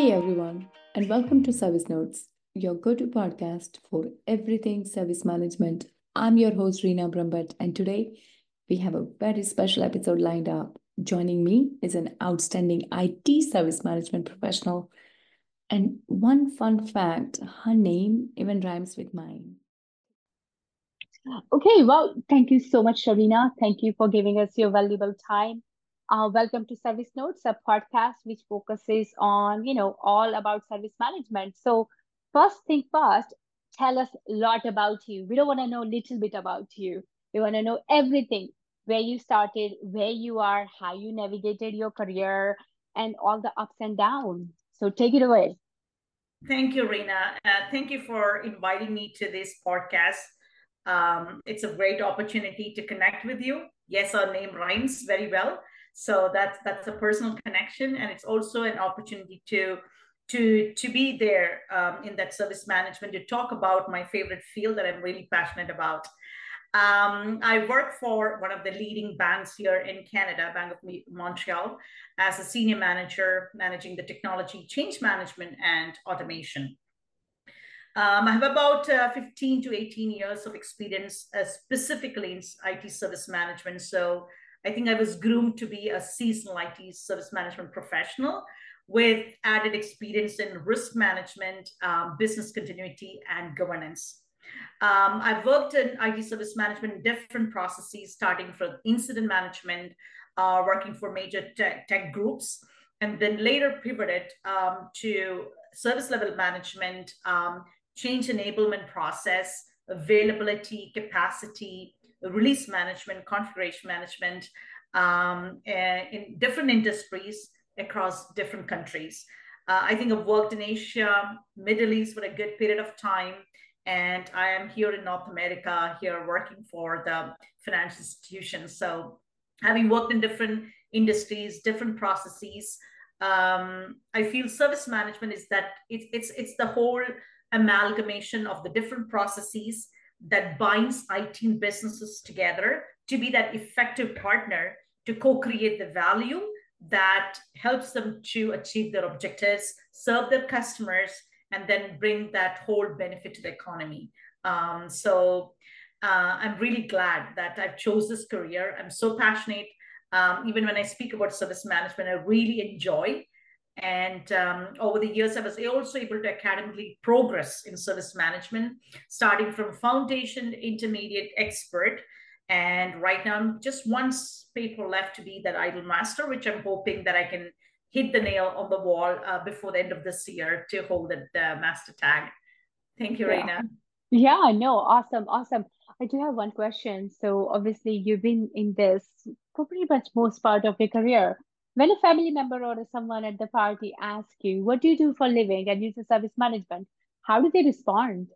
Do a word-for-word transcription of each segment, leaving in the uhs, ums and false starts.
everyone, and welcome to Service Notes, your go to podcast for everything service management. I'm your host, Reena Brambhat, and today we have a very special episode lined up. Joining me is an outstanding I T service management professional. And one fun fact, her name even rhymes with mine. Okay, well, thank you so much, Shavina. Thank you for giving us your valuable time. Uh, welcome to Service Notes, a podcast which focuses on, you know, all about service management. So, first thing first, tell us a lot about you. We don't want to know a little bit about you. We want to know everything, where you started, where you are, how you navigated your career, and all the ups and downs. So, take it away. Thank you, Rena. Uh, thank you for inviting me to this podcast. Um, it's a great opportunity to connect with you. Yes, our name rhymes very well, so that's that's a personal connection, and it's also an opportunity to to to be there um, in that service management to talk about my favorite field that I'm really passionate about. Um, I work for one of the leading banks here in Canada, Bank of Montreal, as a senior manager managing the technology, change management, and automation. Um, I have about uh, fifteen to eighteen years of experience, uh, specifically in I T service management. So I think I was groomed to be a seasonal I T service management professional with added experience in risk management, um, business continuity, and governance. Um, I've worked in I T service management in different processes, starting from incident management, uh, working for major tech, tech groups, and then later pivoted um, to service level management, um, change enablement process, availability, capacity, release management, configuration management um, in different industries across different countries. Uh, I think I've worked in Asia, Middle East for a good period of time. And I am here in North America, here working for the financial institutions. So having worked in different industries, different processes, um, I feel service management is that it's, it's, it's the whole amalgamation of the different processes that binds I T and businesses together to be that effective partner to co-create the value that helps them to achieve their objectives, serve their customers, and then bring that whole benefit to the economy. Um, so uh, I'm really glad that I've chose this career. I'm so passionate. Um, even when I speak about service management, I really enjoy. And um, over the years, I was also able to academically progress in service management, starting from foundation, intermediate, expert. And right now, I'm just one paper left to be that idle master, which I'm hoping that I can hit the nail on the wall uh, before the end of this year to hold the, the master tag. Thank you, Yeah. Reina. Yeah, no, awesome, awesome. I do have one question. So obviously you've been in this for pretty much most part of your career. When a family member or someone at the party asks you, what do you do for a living and use service management? How do they respond?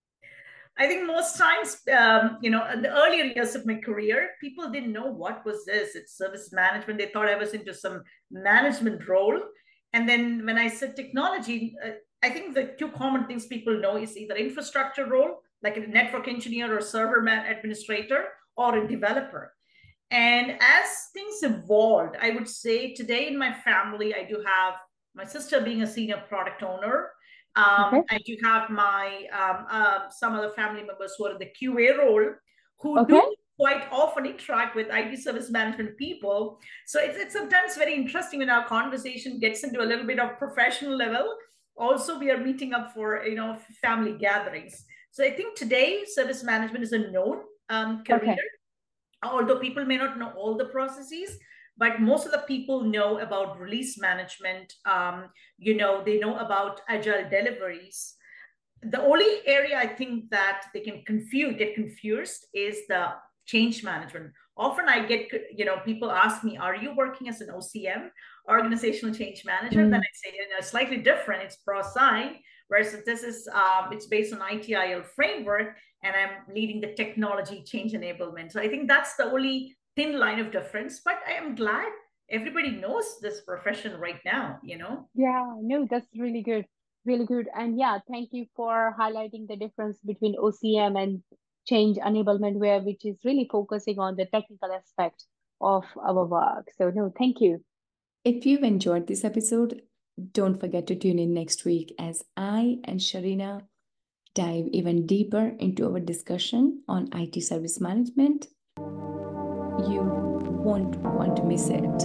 I think most times, um, you know, in the earlier years of my career, people didn't know what was this. It's service management. They thought I was into some management role. And then when I said technology, uh, I think the two common things people know is either infrastructure role, like a network engineer or server man administrator, or a developer. And as things evolved, I would say today in my family, I do have my sister being a senior product owner. Okay. Um, I do have my um, uh, some other family members who are in the Q A role who Okay. do quite often interact with I T service management people. So it's, it's sometimes very interesting when our conversation gets into a little bit of professional level. Also, we are meeting up for you know family gatherings. So I think today service management is a known um, career, Okay. although people may not know all the processes, but most of the people know about release management. Um, you know, they know about agile deliveries. The only area I think that they can confuse, get confused is the change management. Often I get, you know, people ask me, are you working as an O C M, organizational change manager? Then Mm. I say, you know, slightly different. It's ProSci, whereas this is, um, it's based on I T I L framework, and I'm leading the technology change enablement. So I think that's the only thin line of difference, but I am glad everybody knows this profession right now, you know? Yeah, no, that's really good. Really good. And yeah, thank you for highlighting the difference between O C M and change enablement, where which is really focusing on the technical aspect of our work. So no, thank you. If you've enjoyed this episode, Don't forget to tune in next week as I and Sharina dive even deeper into our discussion on I T service management. You won't want to miss it.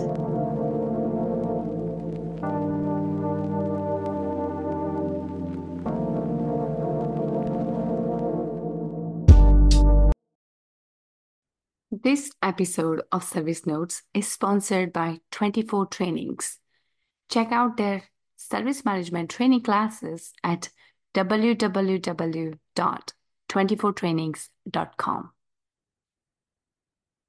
This episode of Service Notes is sponsored by twenty-four Trainings. Check out their service management training classes at w w w dot twenty four trainings dot com.